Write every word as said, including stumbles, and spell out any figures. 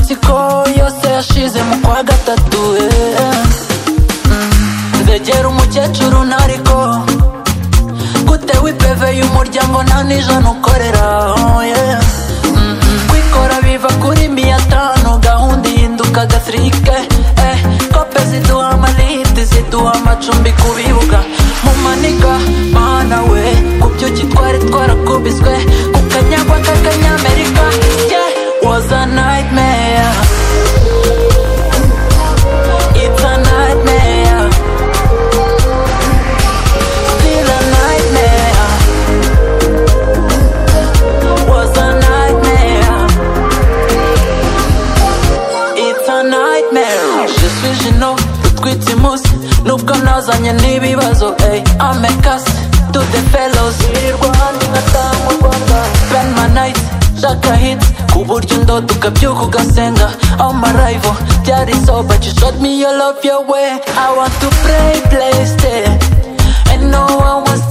amatsiko yose yashize mu kwa gatatu. Nzegera umukecuru ntariko gutewe ipeve y'umuryango nta n'ijana ukorera. Kwikora biva kuri miya tanu gahunda ihinduka gatrike. Kope ziduha amaliti ziduha amacumbi ku bibuga mu maniga mana we kubyuki twari twarakubiswe ku kanyagwa k'akanyamerika. Yeah, was a nightmare. It's a nightmare. Still a nightmare. Was a nightmare. It's a nightmare. Je suis Gino, utwitse imusi nubwo nazanye n'ibibazo. Amekasi to the fellows birirwa handi nkataha mu Rwanda. Spend my nights shaka hits ku buryo ndoda ukabyuka ugasenga. All my rival byari so but you showed me your love your way. I want to play play stay and no one wants